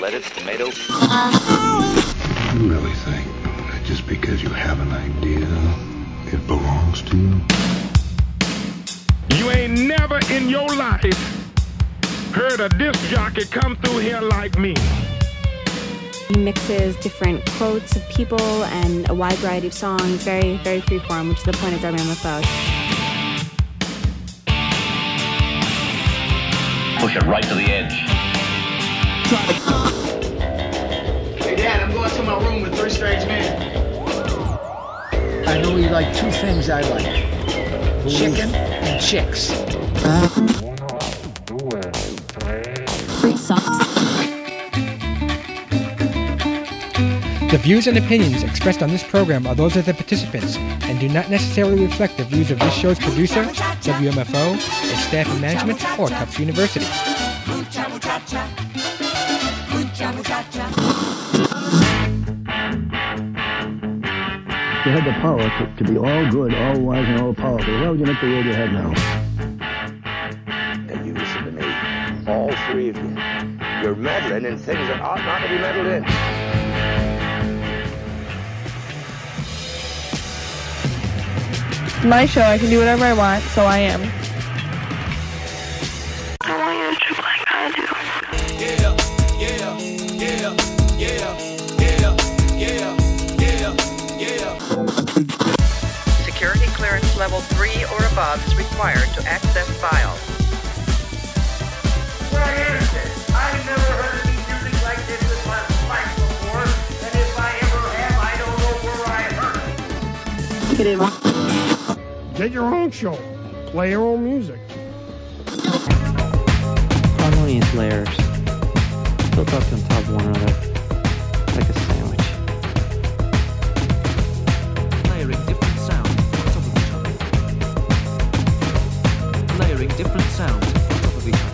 lettuce, tomato. You really think that just because you have an idea, it belongs to you? You ain't never in your life heard a disc jockey come through here like me. He mixes different quotes of people and a wide variety of songs, very, very freeform, which is the point of Darby MFO. Push it right to the edge. Hey, Dad, I'm going to my room with 3 strange men. I know you like 2 things I like. Chicken and chicks. Free socks. The views and opinions expressed on this program are those of the participants and do not necessarily reflect the views of this show's producer, WMFO, its staff and management, or Tufts University. You had the power to be all good, all wise, and all powerful. Why would you make the world you have now? And you listen to me, all 3 of you. You're meddling in things that ought not to be meddled in. My show, I can do whatever I want, so I am. I want you to trip like I do. Security clearance level 3 or above is required to access files. Where is it? I've never heard any music like this in my life before, and if I ever have, I don't know where I heard it. Get your own show. Play your own music. Harmonious layers built up on top of one another like a sandwich. Layering different sounds on top of each other. Layering different sounds on top of each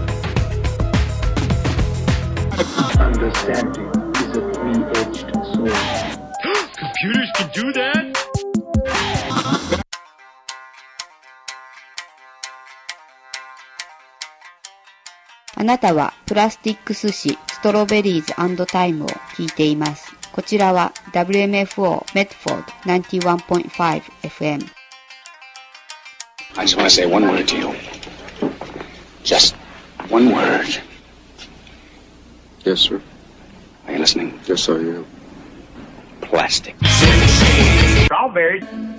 other. Understanding is a 3-edged sword. Computers can do that? あなたはプラスティック寿司ストロベリーズ&タイムを聞いています。こちらは WMFO メッドフォード 91.5 FM。 I just want to say one word to you. Just one word. Yes, sir. Are you listening? Yes, I am. Plastic. Strawberries.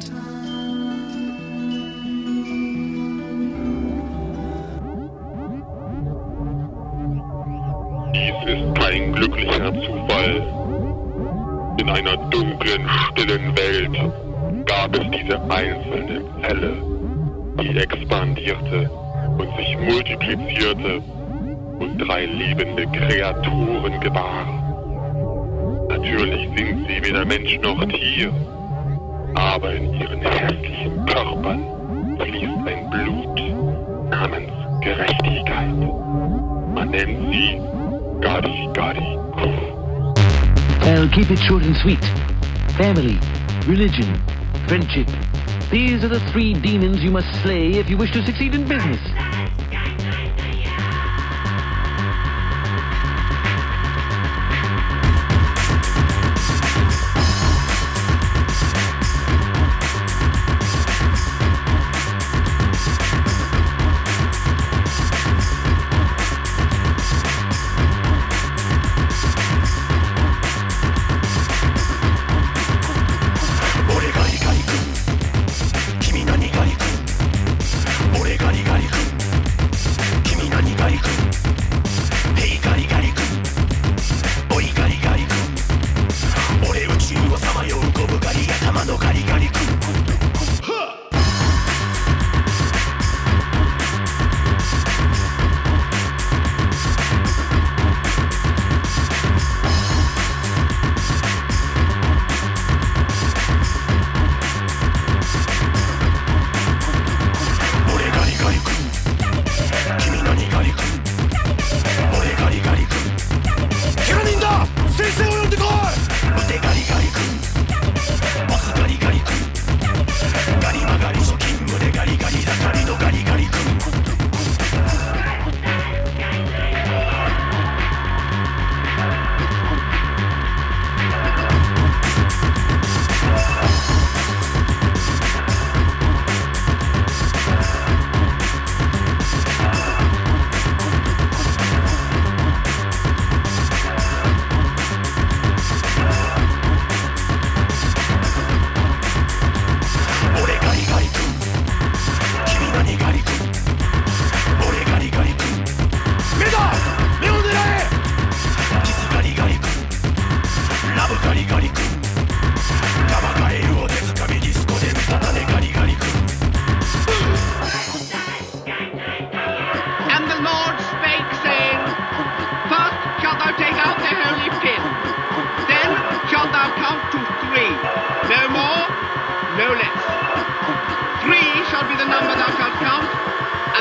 Dies ist kein glücklicher Zufall. In einer dunklen, stillen Welt gab es diese einzelne Zelle, die expandierte und sich multiplizierte und 3 liebende Kreaturen gebar. Natürlich sind sie weder Mensch noch Tier, aber in ihren hässlichen Körpern fließt ein Blut namens Gerechtigkeit. Man nennt sie Gadi Gadi. I'll keep it short and sweet. Family, religion, friendship. These are the 3 demons you must slay if you wish to succeed in business.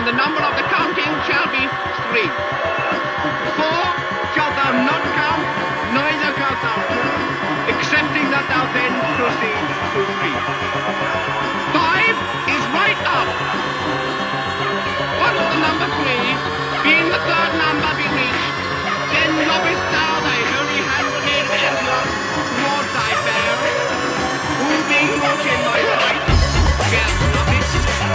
and the number of the counting shall be 3. 4 shalt thou not count, neither count thou, excepting that thou then proceed to 3. 5 is right up. Once the number 3, being the third number, be reached, then lobbest thou thy holy hand again towards thy bear, who being not in my sight, shall love it.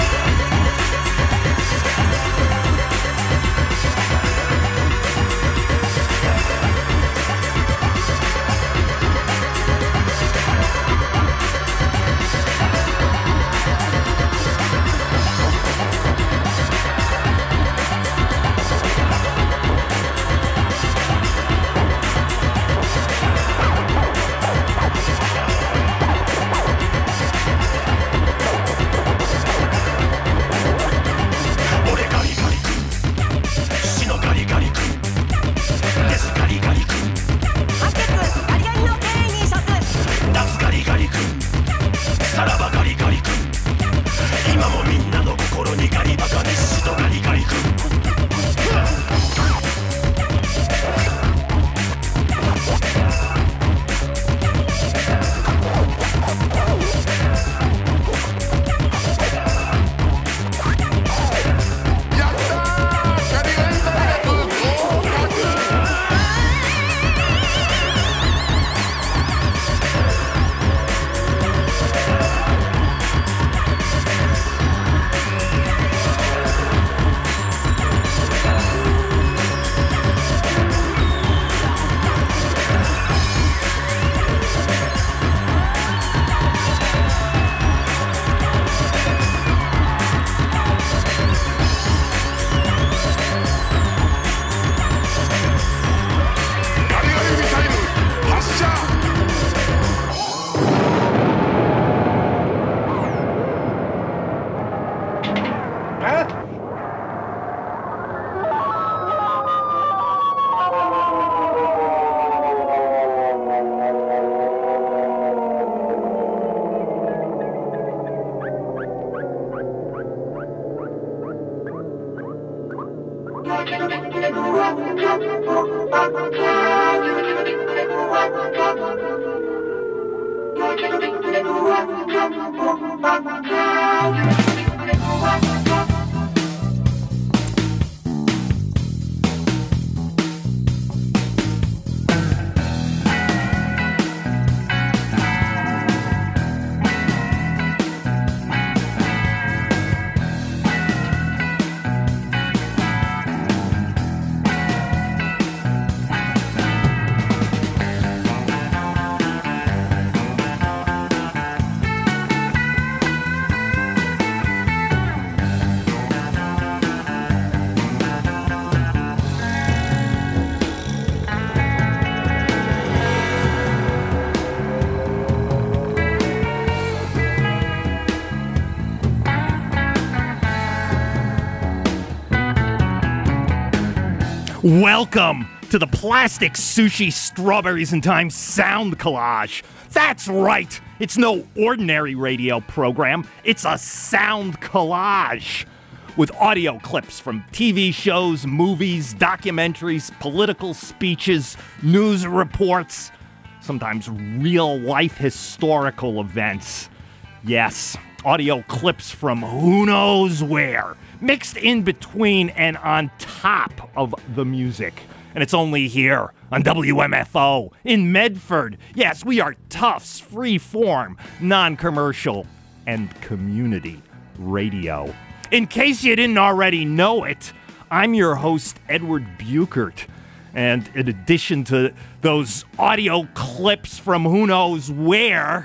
Welcome to the Plastic Sushi Strawberries in Time sound collage. That's right. It's no ordinary radio program. It's a sound collage with audio clips from TV shows, movies, documentaries, political speeches, news reports, sometimes real-life historical events. Yes, audio clips from who knows where, mixed in between and on top of the music. And it's only here on WMFO in Medford. Yes, we are Tufts, free-form, non-commercial, and community radio. In case you didn't already know it, I'm your host, Edward Buchert. And in addition to those audio clips from who knows where,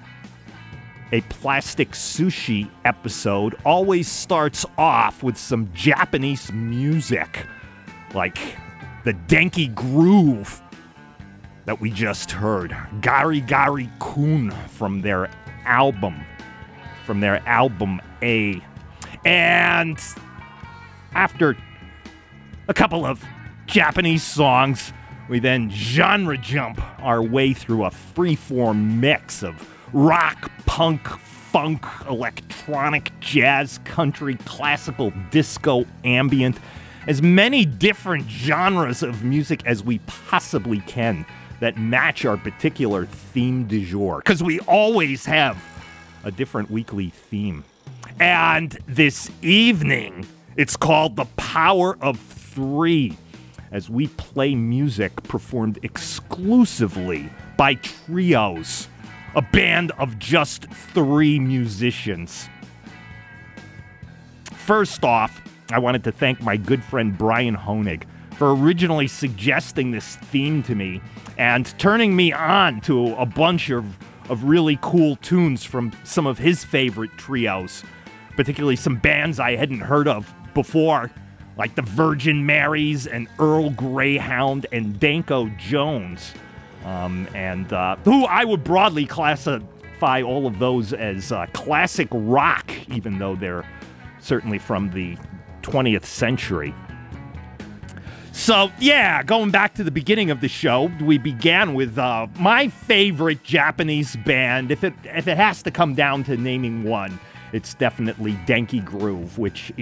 a Plastic Sushi episode always starts off with some Japanese music, like the Denki Groove that we just heard, Gari Gari Kun from their album A. And after a couple of Japanese songs, we then genre jump our way through a freeform mix of rock, punk, funk, electronic, jazz, country, classical, disco, ambient, as many different genres of music as we possibly can that match our particular theme du jour, because we always have a different weekly theme. And this evening, it's called The Power of Three, as we play music performed exclusively by trios, a band of just 3 musicians. First off, I wanted to thank my good friend Brian Honig for originally suggesting this theme to me and turning me on to a bunch of really cool tunes from some of his favorite trios, particularly some bands I hadn't heard of before, like the Virgin Marys and Earl Greyhound and Danko Jones, who I would broadly classify all of those as classic rock, even though they're certainly from the 20th century. So, yeah, going back to the beginning of the show, we began with my favorite Japanese band. If it has to come down to naming one, it's definitely Denki Groove, which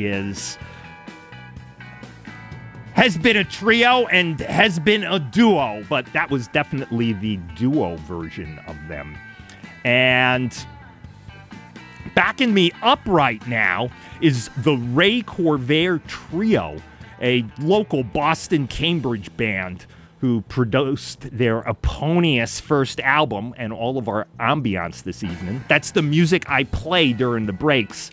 has been a trio and has been a duo, but that was definitely the duo version of them. And backing me up right now is the Ray Corvair Trio, a local Boston-Cambridge band who produced their eponymous first album and all of our ambiance this evening. That's the music I play during the breaks.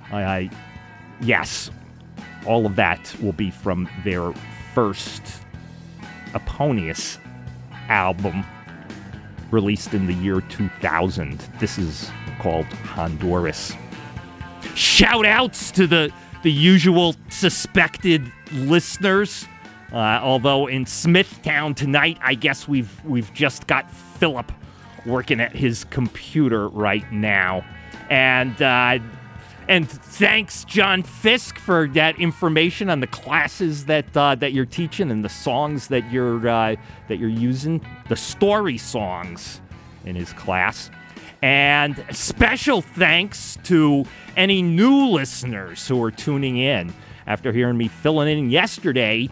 Yes, all of that will be from their first eponymous album released in the year 2000. This is called Honduras. Shout-outs to the usual suspected listeners. Although in Smithtown tonight, I guess we've just got Philip working at his computer right now. And thanks, John Fisk, for that information on the classes that you're teaching and the songs that you're using, the story songs in his class. And special thanks to any new listeners who are tuning in after hearing me filling in yesterday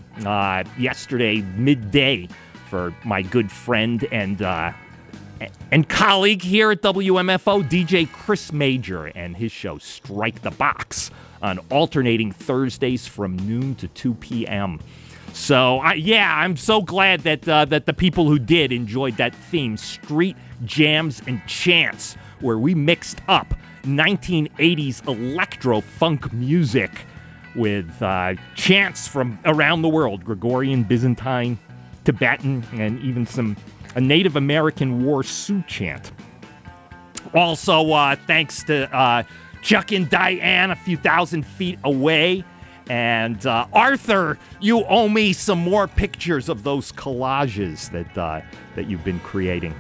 midday for my good friend and colleague here at WMFO, DJ Chris Major, and his show Strike the Box on alternating Thursdays from noon to 2 p.m. So, I'm so glad that the people who did enjoyed that theme, Street Jams and Chants, where we mixed up 1980s electro-funk music with chants from around the world, Gregorian, Byzantine, Tibetan, and even a Native American war Sioux chant. Also, thanks to Chuck and Diane a few thousand feet away. And Arthur, you owe me some more pictures of those collages that you've been creating.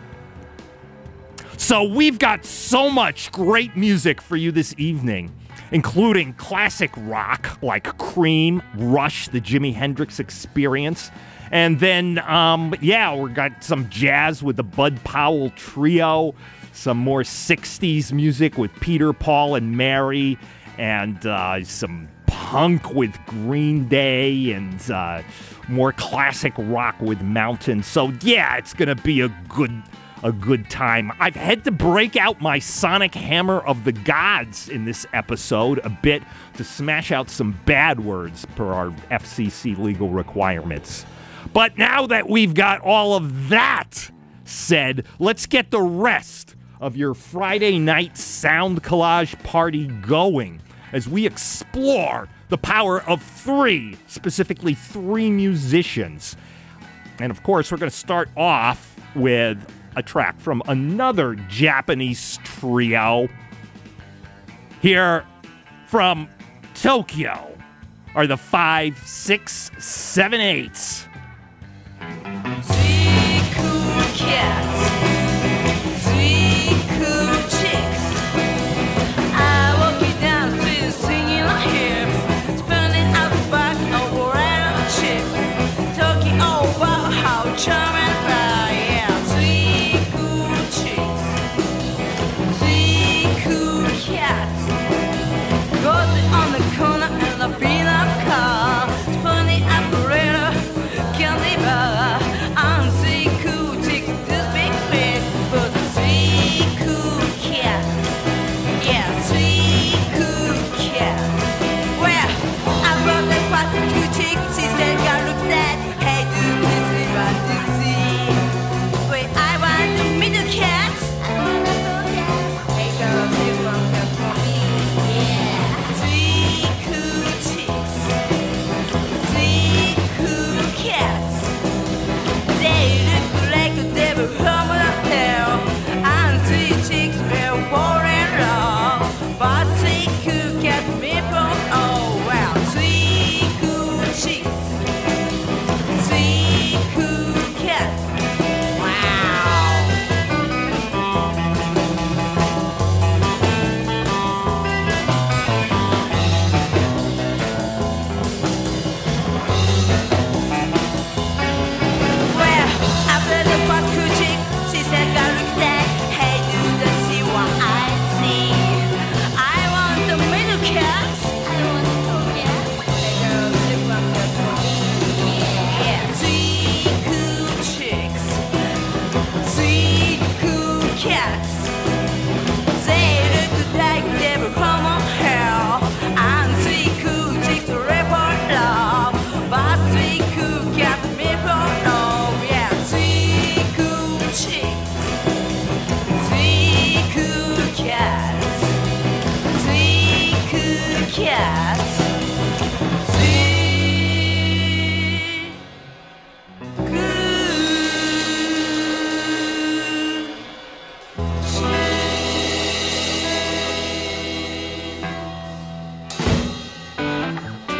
So we've got so much great music for you this evening, including classic rock like Cream, Rush, the Jimi Hendrix Experience. And then, we got some jazz with the Bud Powell Trio, some more 60s music with Peter, Paul, and Mary, and some punk with Green Day, and more classic rock with Mountain. So, yeah, it's going to be a good time. I've had to break out my sonic hammer of the gods in this episode a bit to smash out some bad words per our FCC legal requirements. But now that we've got all of that said, let's get the rest of your Friday night sound collage party going as we explore the power of three, specifically 3 musicians. And of course, we're going to start off with a track from another Japanese trio. Here from Tokyo are the 5, 6, 7, 8s. 3 cool cats, 3 cool chicks. I walk you down the street singing on hips, spinning out the back of a random chick, talking all about how charming I am. 3 cool chicks, 3 cool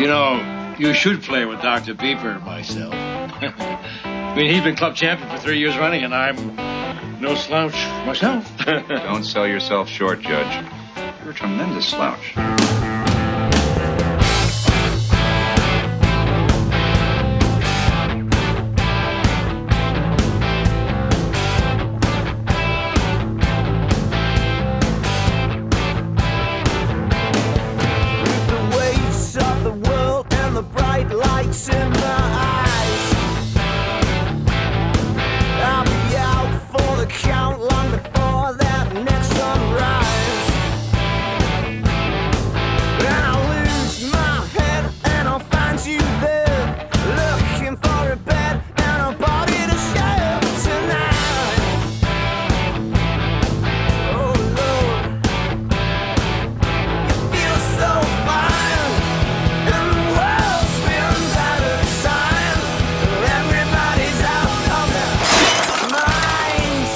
You know, you should play with Dr. Beeper myself. I mean, he's been club champion for 3 years running, and I'm no slouch myself. Don't sell yourself short, Judge. You're a tremendous slouch. In my eyes, I'll be out for the count long before that next sunrise. And I'll lose my head and I'll find you there, looking for a bed and a body to share tonight. Oh Lord, you feel so fine, and the world spins out of time. Everybody's out of their minds.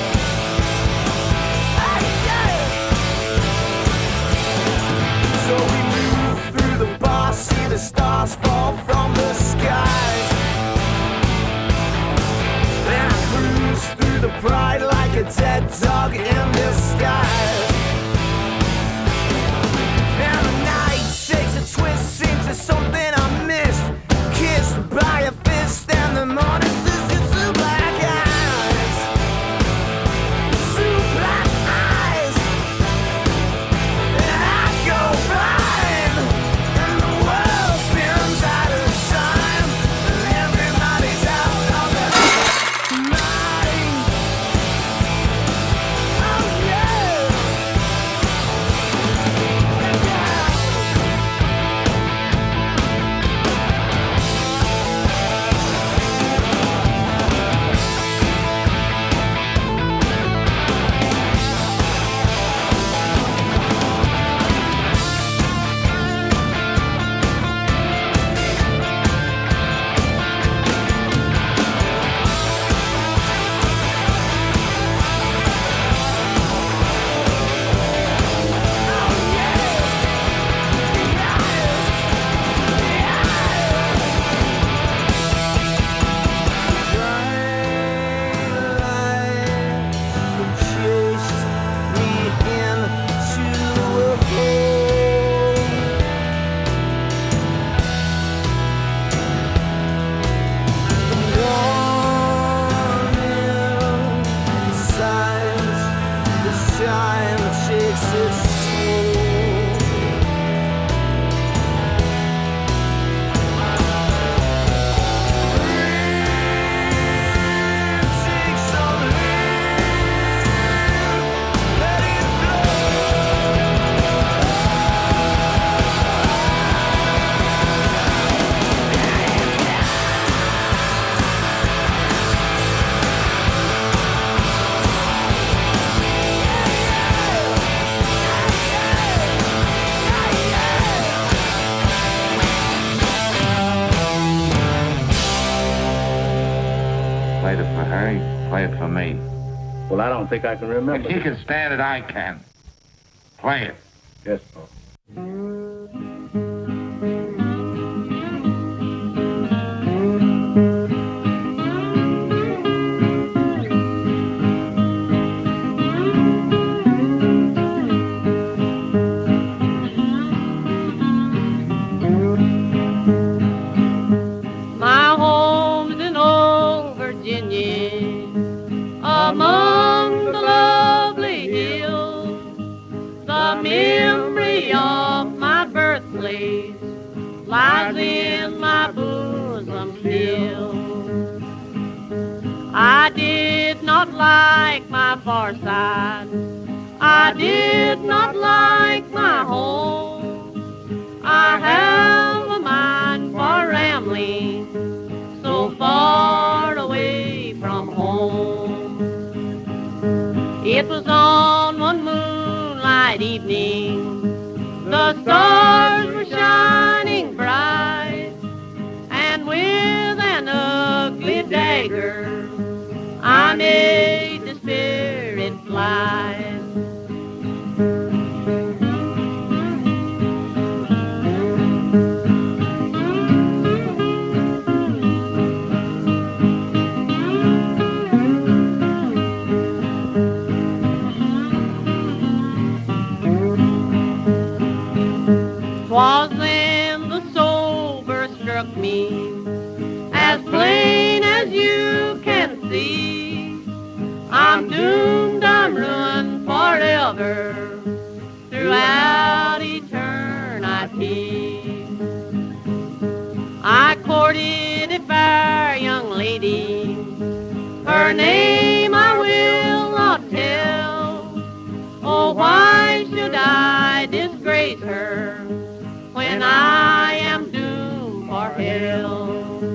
So we move through the bar, see the stars fall from the skies. Then I cruise through the pride like a dead dog in disguise. And the night takes a twist into something I missed, kissed by a fist, and the morning sisters two black eyes, two black eyes. And I go blind, and the world spins out of time, and everybody's out of their mind. Oh yeah. Played it for her, he played it for me. Well, I don't think I can remember. If he can stand it, I can. Play it. Yes, Paul. My home's in old Virginia, among the lovely hills. The memory of my birthplace lies in my bosom still. I did not like my far side, I did not like my home. I have a mind for rambling so far away from home. It was on one moonlight evening, the stars were shining bright, and with an ugly dagger I made the spirit fly. as you can see, I'm doomed, I'm ruined forever throughout eternity. I courted a fair young lady, her name I will not tell. Oh, why should I disgrace her when I am doomed for hell?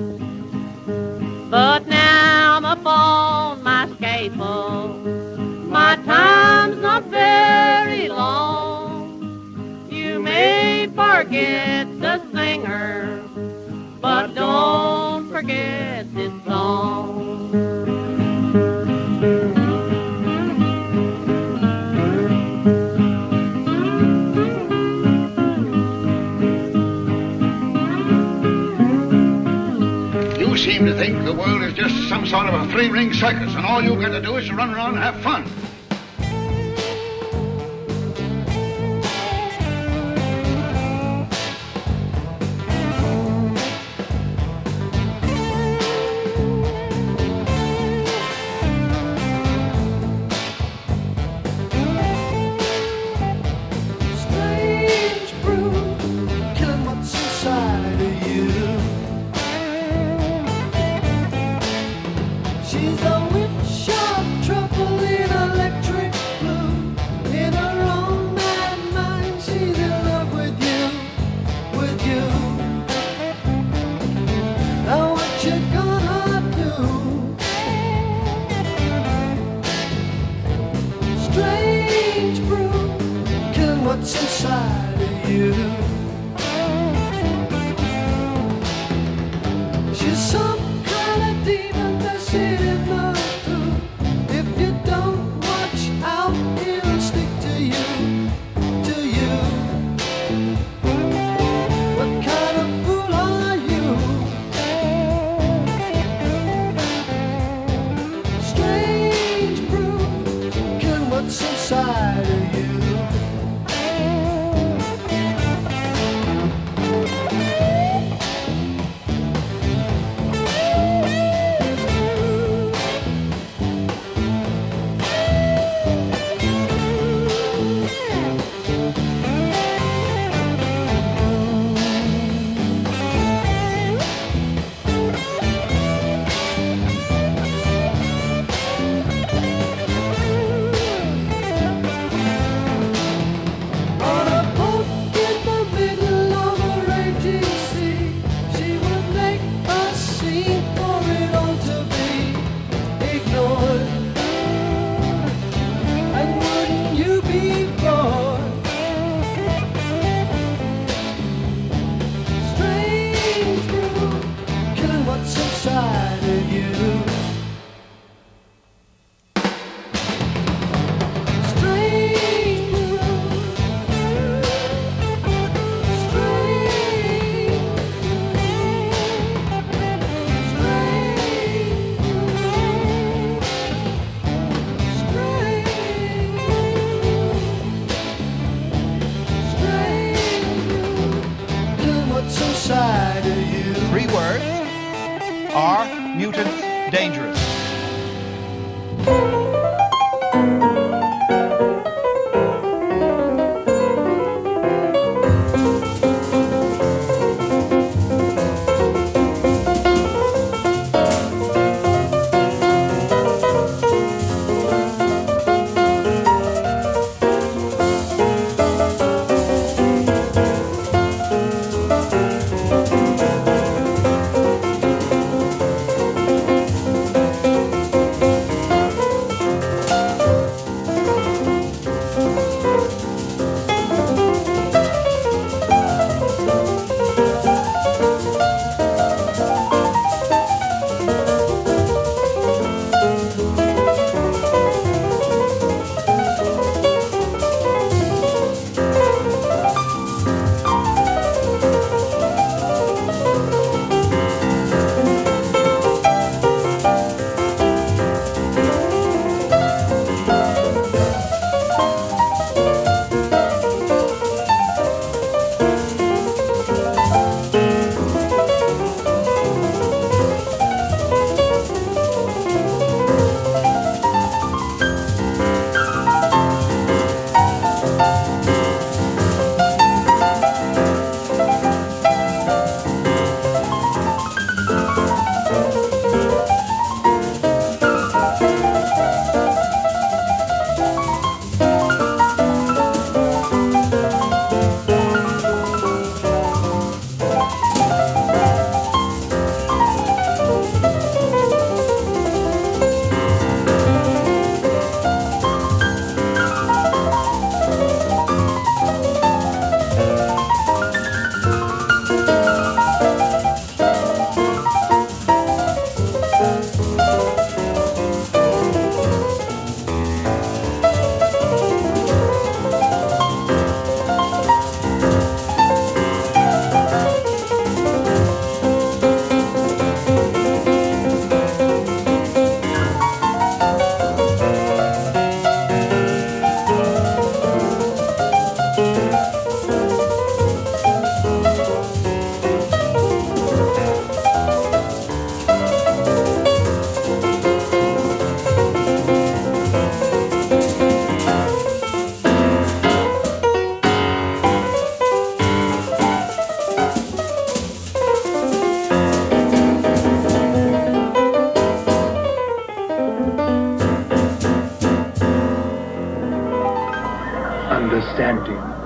But now I'm upon my scaffold, my time's not very long. You may forget the singer, but don't forget this song. You seem to think the world is just some sort of a three-ring circus, and all you've got to do is to run around and have fun. Strange brew, killing what's inside of you. She's a witch of trouble in electric blue. In her own mad mind, she's in love with you, with you. Now what you gonna do? Strange brew, killing what's inside of you. She's some kind of demon that she didn't know through. If you don't watch out, it'll stick to you, to you. What kind of fool are you? Strange brew, killing what's inside of you. On a boat in the middle of a raging sea, she would make a scene for it all to be ignored. And wouldn't you be bored? Strange brew, killing what's inside of you. Strange brew. Inside of you. 3 words. Are mutants dangerous?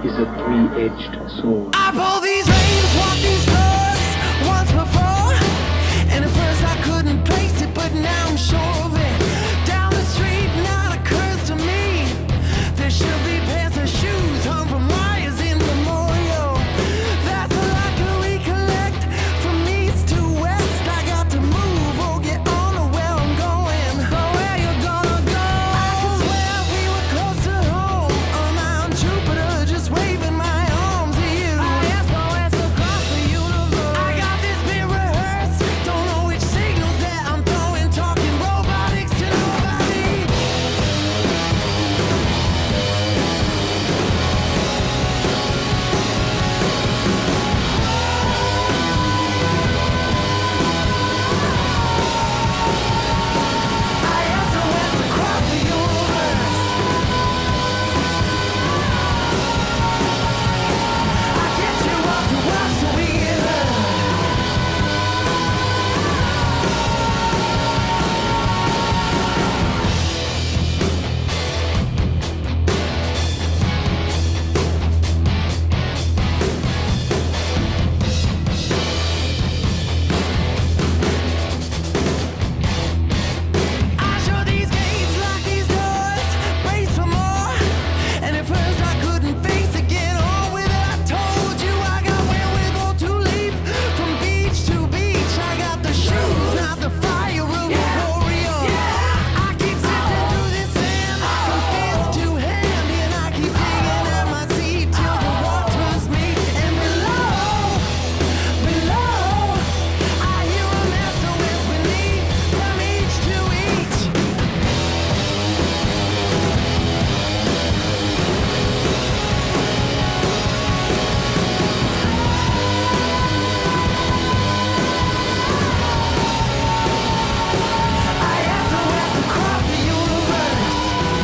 is a three-edged sword. I pull these reins, walk these doors once before, and at first I couldn't place it, but now I'm sure of it. Down the street, not occurs to me there should be pairs of shoes hung from wires in memorial. That's all I can recollect from east to west. I got to move or get on to where I'm going. So where you gonna go? I can swear we were close to home on Mount Jupiter, just waving my arms at you. SOS across the universe. I got this bit rehearsed, don't know which signals that I'm throwing, talking robotics to nobody. SOS across the universe. I get you up to watch the we get hurt. I show these gates, lock these doors, brace for more. And at first I couldn't face it, get on with it. I told you I got wherewithal to leap from beach to beach. I got the shoes, not the fire of a warrior. I keep sifting through this sand from fist to hand, and I keep digging at my seat till the waters meet. And below, I hear a SOS beneath from each to each. SOS across the universe.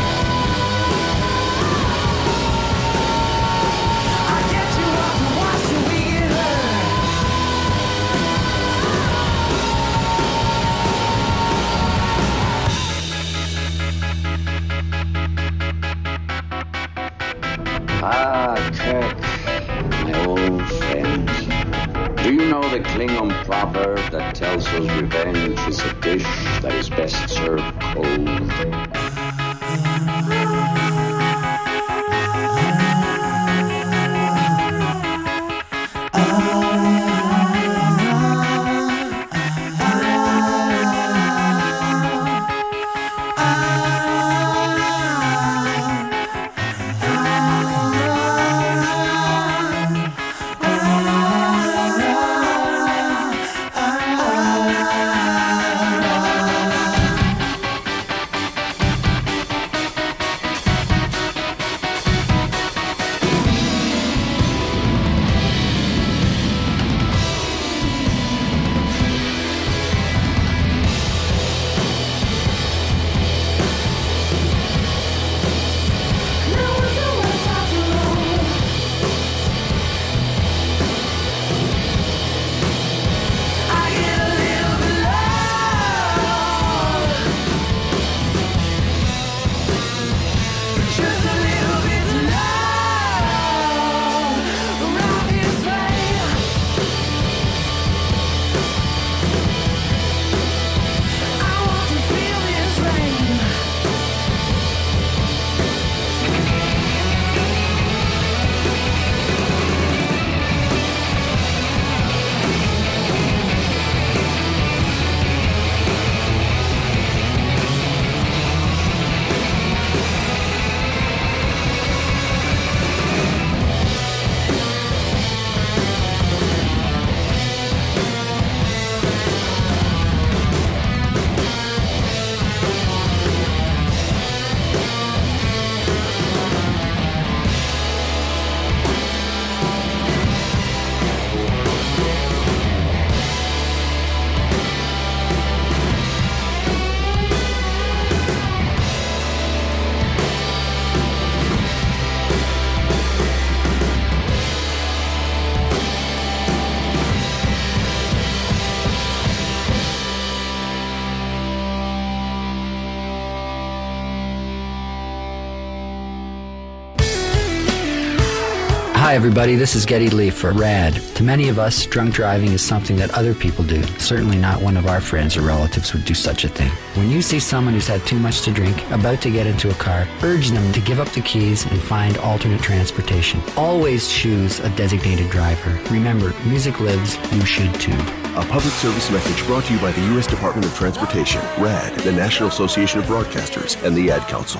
I get you up to watch the we get hurt. Ah, Kirk, my old friend. Do you know the Klingon proverb that tells us revenge is a dish that is best served cold? Hi everybody, this is Geddy Lee for RAD. To many of us, drunk driving is something that other people do. Certainly not one of our friends or relatives would do such a thing. When you see someone who's had too much to drink, about to get into a car, urge them to give up the keys and find alternate transportation. Always choose a designated driver. Remember, music lives, you should too. A public service message brought to you by the U.S. Department of Transportation, RAD, the National Association of Broadcasters, and the Ad Council.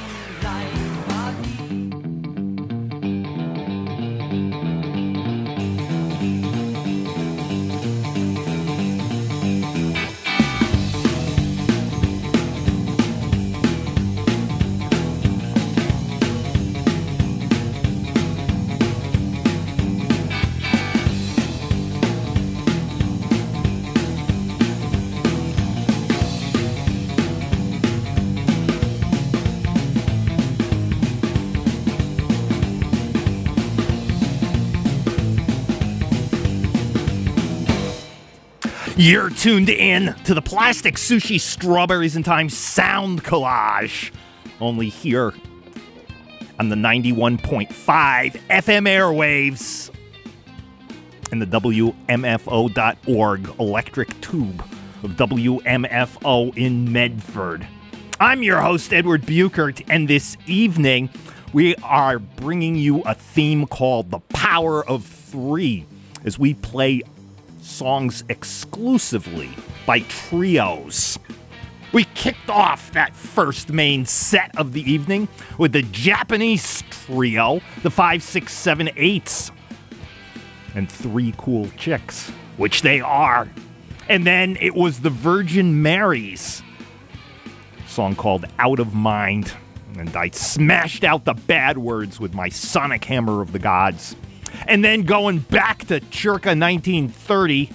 You're tuned in to the Plastic Sushi Strawberries in Time Sound Collage. Only here on the 91.5 FM airwaves and the WMFO.org electric tube of WMFO in Medford. I'm your host, Edward Buchert, and this evening we are bringing you a theme called The Power of Three as we play songs exclusively by trios. We kicked off that first main set of the evening with the Japanese trio, the 5, 6, 7, 8s, and Three Cool Chicks, which they are. And then it was the Virgin Marys, a song called Out of Mind, and I smashed out the bad words with my sonic hammer of the gods. And then going back to circa 1930,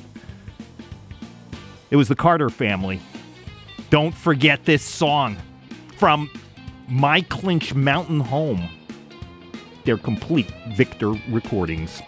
it was the Carter Family. Don't forget this song from My Clinch Mountain Home. Their complete Victor recordings.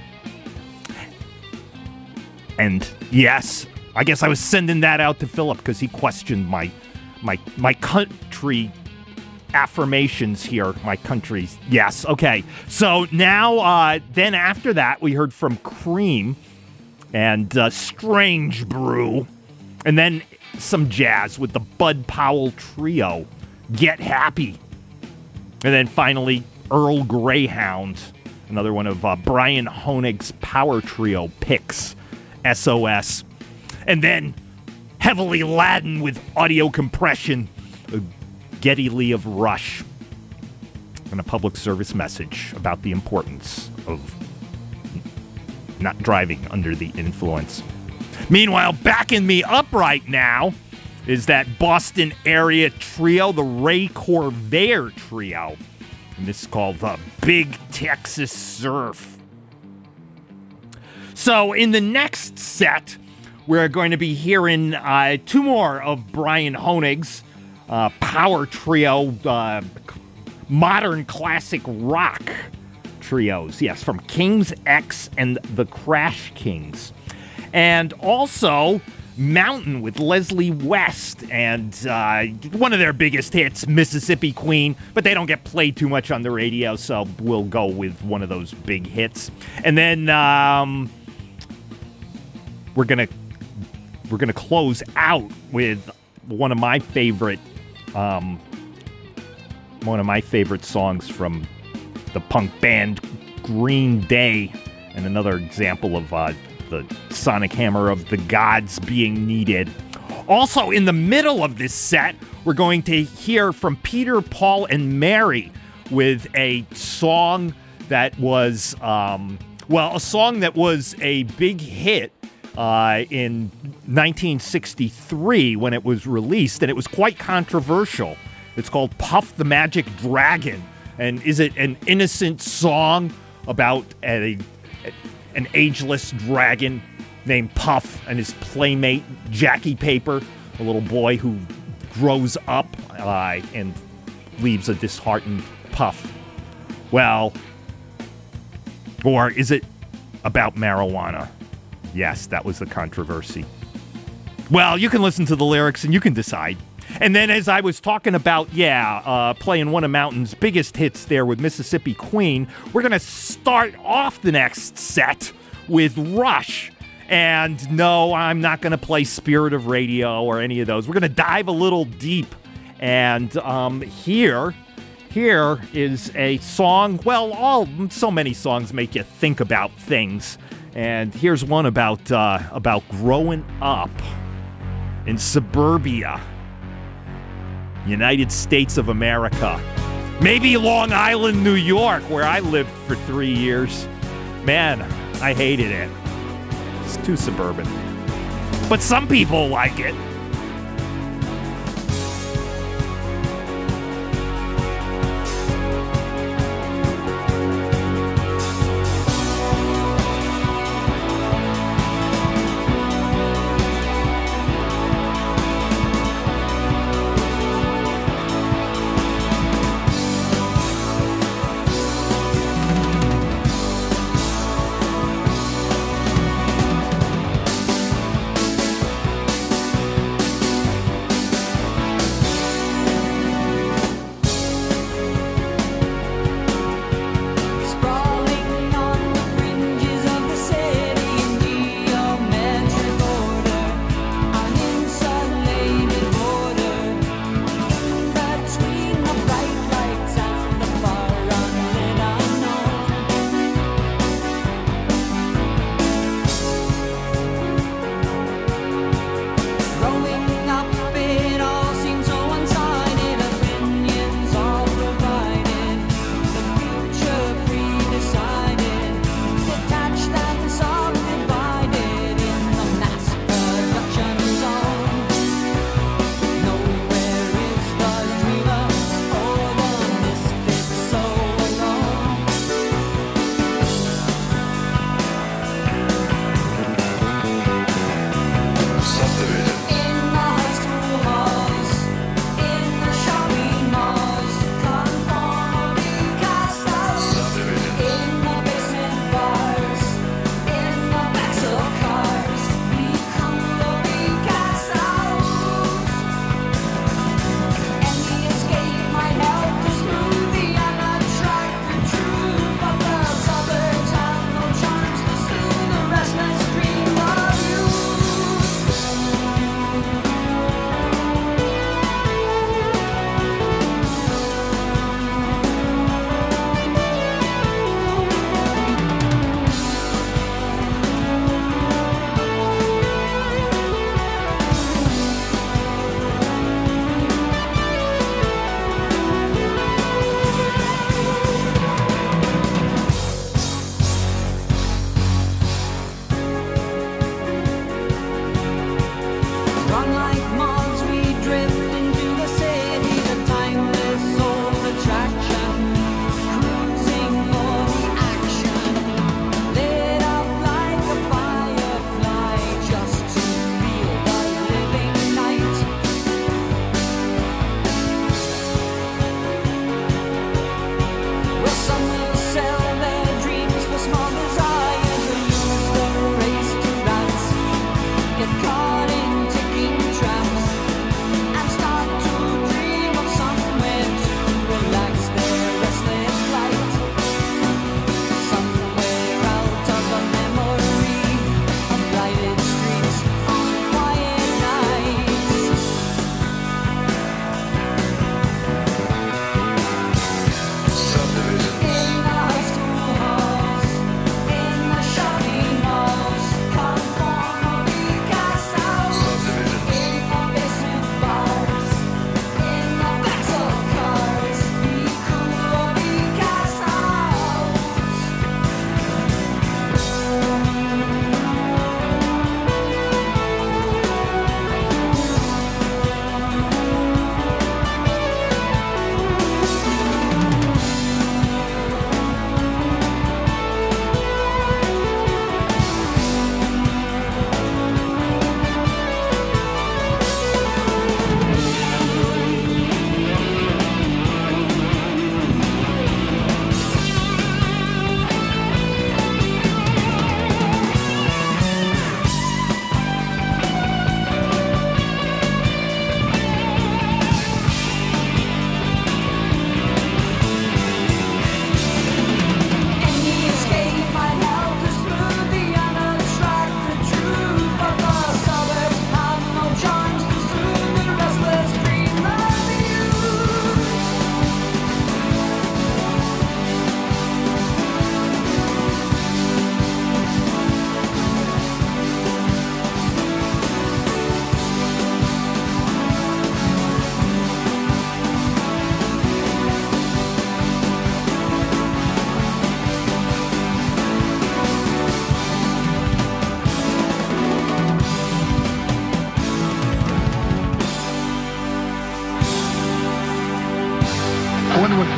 And yes, I guess I was sending that out to Philip because he questioned my country affirmations here, my country's. Yes, okay. So now, then after that, we heard from Cream and Strange Brew, and then some jazz with the Bud Powell Trio, Get Happy. And then finally, Earl Greyhound, another one of Brian Honig's Power Trio picks, SOS. And then heavily laden with audio compression, Geddy Lee of Rush, and a public service message about the importance of not driving under the influence. Meanwhile, backing me up right now is that Boston area trio, the Ray Corvair Trio. And this is called the Big Texas Surf. So in the next set, we're going to be hearing two more of Brian Honig's power trio, modern classic rock trios. Yes, from King's X and the Crash Kings. And also Mountain with Leslie West and one of their biggest hits, Mississippi Queen, but they don't get played too much on the radio, so we'll go with one of those big hits. And then we're gonna close out with one of my favorite songs from the punk band Green Day, and another example of the sonic hammer of the gods being needed. Also, in the middle of this set, we're going to hear from Peter, Paul, and Mary with a song that was, a song that was a big hit in 1963 when it was released, and it was quite controversial. It's called Puff the Magic Dragon. And is it an innocent song about an ageless dragon named Puff and his playmate Jackie Paper, a little boy who grows up and leaves a disheartened Puff? Well, or is it about marijuana? Yes, that was the controversy. Well, you can listen to the lyrics and you can decide. And then as I was talking about, playing one of Mountain's biggest hits there with Mississippi Queen, we're going to start off the next set with Rush. And no, I'm not going to play Spirit of Radio or any of those. We're going to dive a little deep. And here is a song. Well, so many songs make you think about things. And here's one about growing up in suburbia, United States of America. Maybe Long Island, New York, where I lived for 3 years. Man, I hated it. It's too suburban. But some people like it.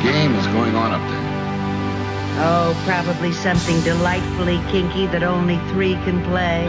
game is going on up there? Oh, probably something delightfully kinky that only 3 can play.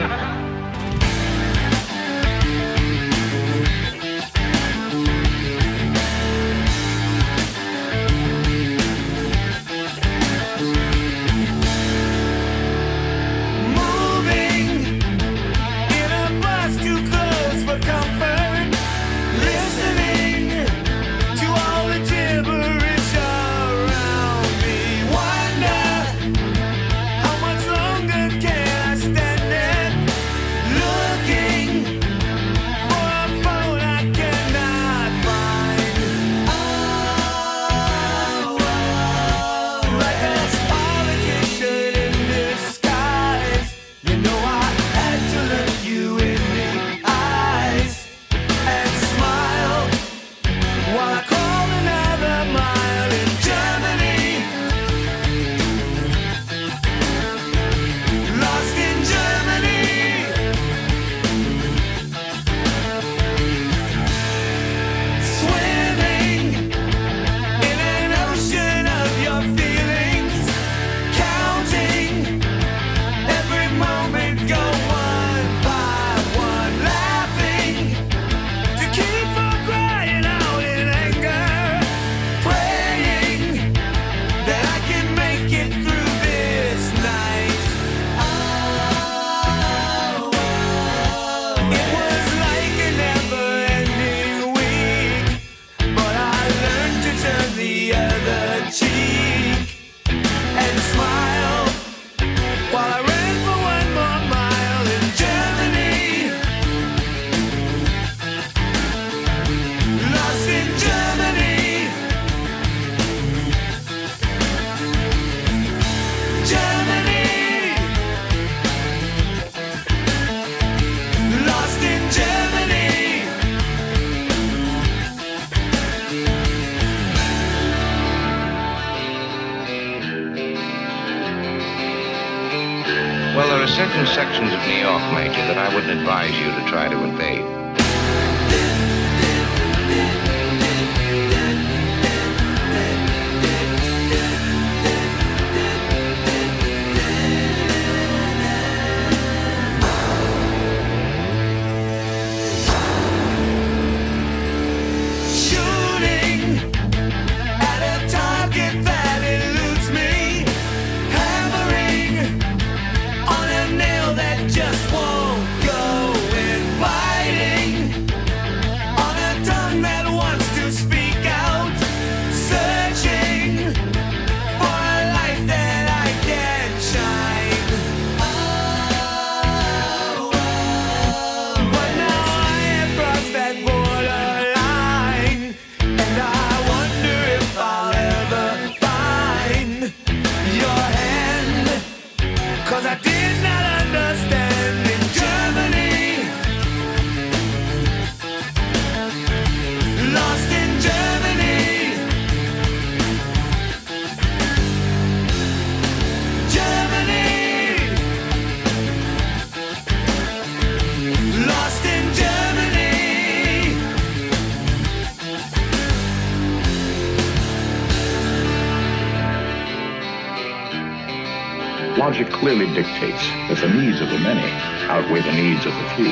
Well, there are certain sections of New York, Major, that I wouldn't advise you to try to invade. Logic clearly dictates that the needs of the many outweigh the needs of the few.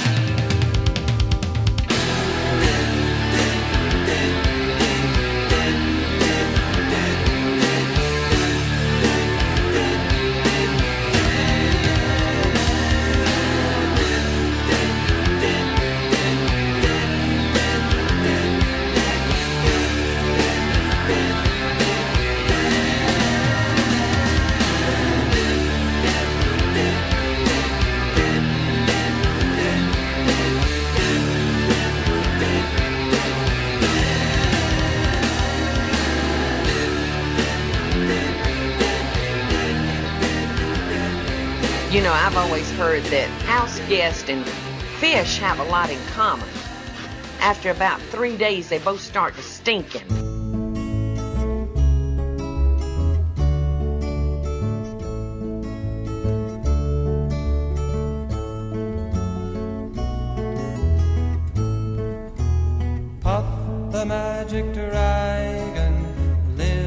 You know, I've always heard that house guests and fish have a lot in common. After about 3 days, they both start to stinking. Puff the magic dragon lives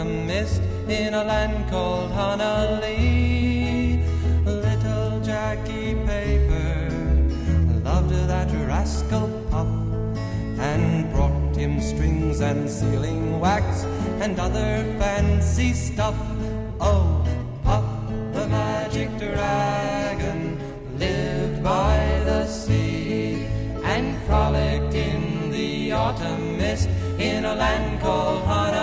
autumn mist in a land called Honolulu. Little Jackie Paper loved that rascal Puff and brought him strings and sealing wax and other fancy stuff. Oh, Puff the magic dragon lived by the sea and frolicked in the autumn mist in a land called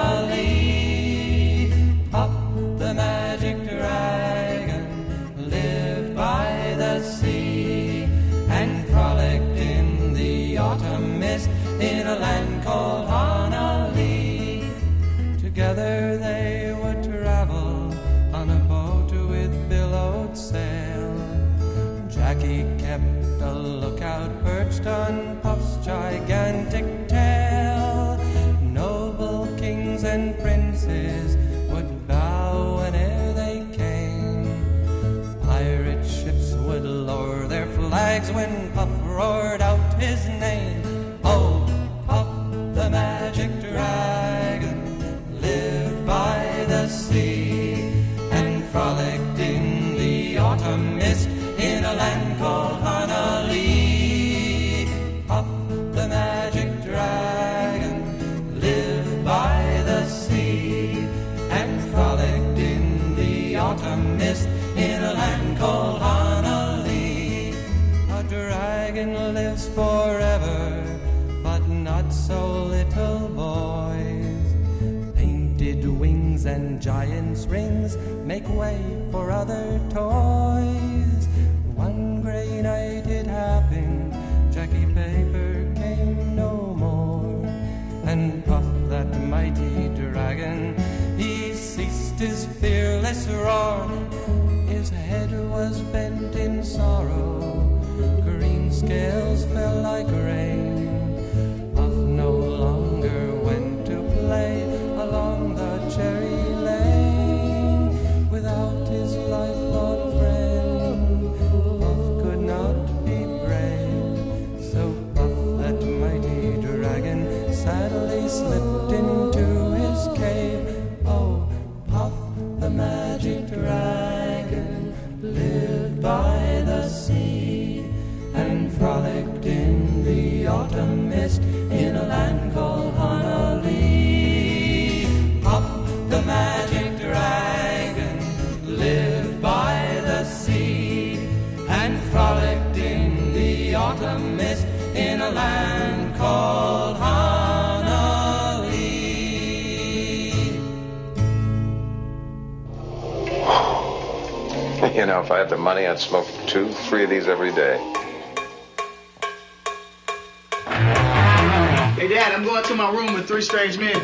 Honolulu. Puff the magic dragon lived by the sea and frolicked in the autumn mist in a land called Honolulu. Together they would travel on a boat with billowed sail. Jackie kept a lookout perched on Puff's gigantic tail. Noble kings and princes would bow whene'er they came. Pirate ships would lower their flags when Puff roared out his name. Oh, Puff the magic dragon lived by the sea and frolicked in the autumn mist in a land called Honolulu. Puff the magic dragon lived by the sea and frolicked in the autumn mist in a land called Honolulu. A dragon lives forever, but not so little boys. Painted wings and giant's rings make way for other toys. One gray night it happened, Jackie Paper came no more. And Puff, that mighty dragon, he ceased his fearless roar. His head was bent in sorrow, green scales fell like rain. Puff no longer went to play along the cherry lane. Without his lifelong friend, Puff could not be brave. So Puff, that mighty dragon, sadly slipped into his cave. Oh, Puff the magic dragon lived by the sea and frolicked in the autumn mist in a land called Honolulu. Puff the magic dragon lived by the sea and frolicked in the autumn mist in a land called Honolulu. You know, if I had the money, I'd smoke 2-3 of these every day. Hey, Dad, I'm going to my room with 3 strange men.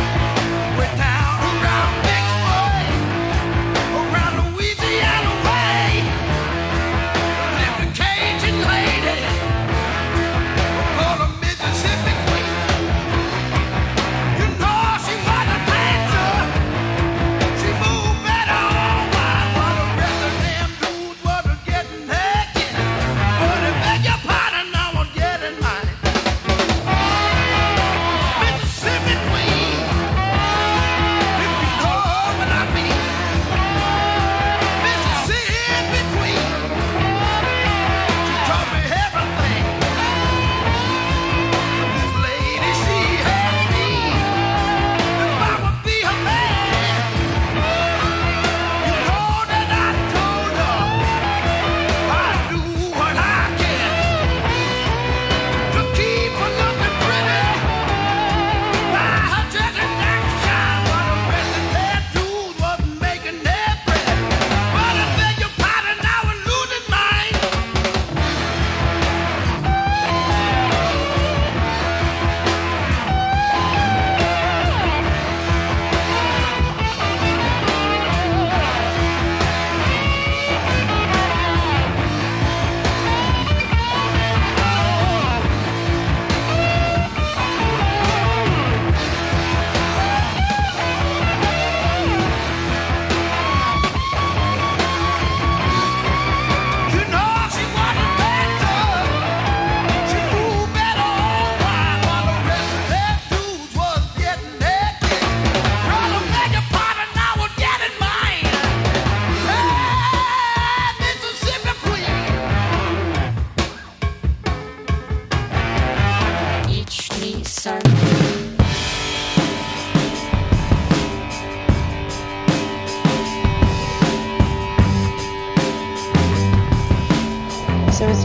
Around Louisiana way.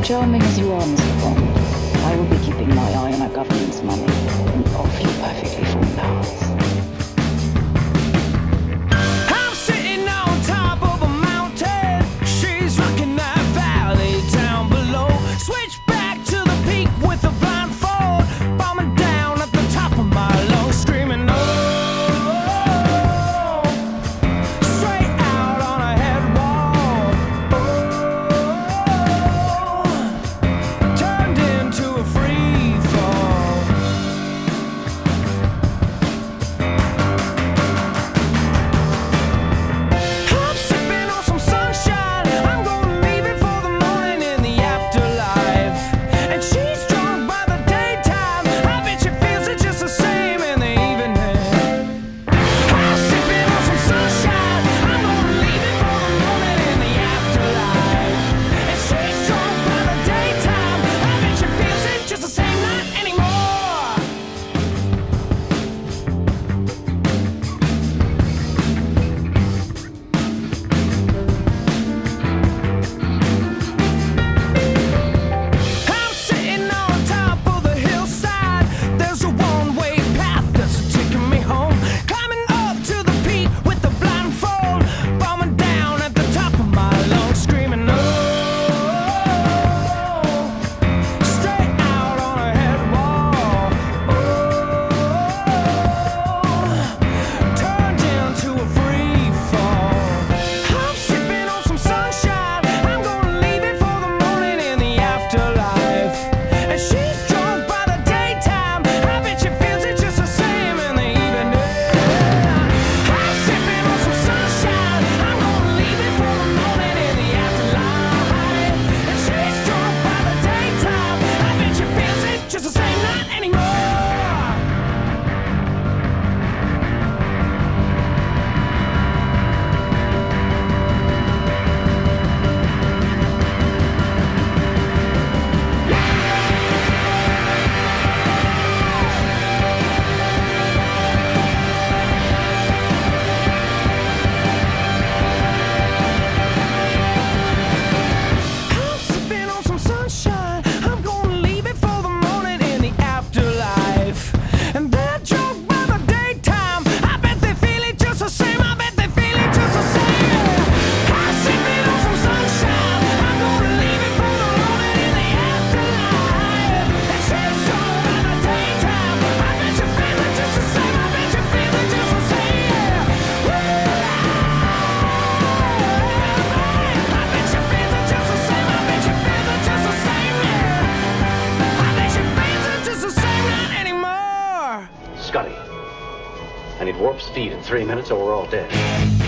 charming as you are, Mr. Bond, I will be keeping my eye on our government's money and offer you perfectly formed powers. I'm sitting on top of a mountain. She's rocking that valley down below. Switch back to the peak with a blindfold. Bombing down at the top of my lungs, screaming, oh. Straight out on a head wall. Oh. Turned into a free fall. I'm sipping on some sunshine. I'm gonna leave it for the morning in the afterlife. And she's drunk by the daytime. I bet she feels it just the same in the evening. I'm sipping on some sunshine. I'm gonna leave it for the morning in the afterlife. And she's drunk by the daytime. I bet she feels it just the same, not anymore. I'm sitting on top of the hillside. There's a one-way path that's taking me home. Climbing up to the peak with the blindfold. Bombing down at the top of my lungs, screaming, oh. Straight out on a head wall. Oh. Turned into a free fall. I'm sipping on some sunshine. I'm gonna leave it for the morning in the afterlife. And she's drunk by the daytime. I bet she feels it just the same in the evening. I'm sipping on some sunshine. I'm gonna leave it for the morning in the afterlife. And she's drunk by the daytime. I bet she feels it just the same, not anymore. I'm sipping on some sunshine. I'm gonna leave it for the morning in the afterlife. And they're drunk by the daytime. I bet they feel it just the same. I bet they feel it just the same. I'm sipping on some sunshine. I'm gonna leave it for the morning in the afterlife. And she's drunk by the daytime. I bet you feel it just the same. I bet you feel it just the same. I bet you feel it just the same. I bet you feel it just the same. I bet you feel it just the same, not anymore. Scotty, I need warp speed in 3 minutes or we're all dead.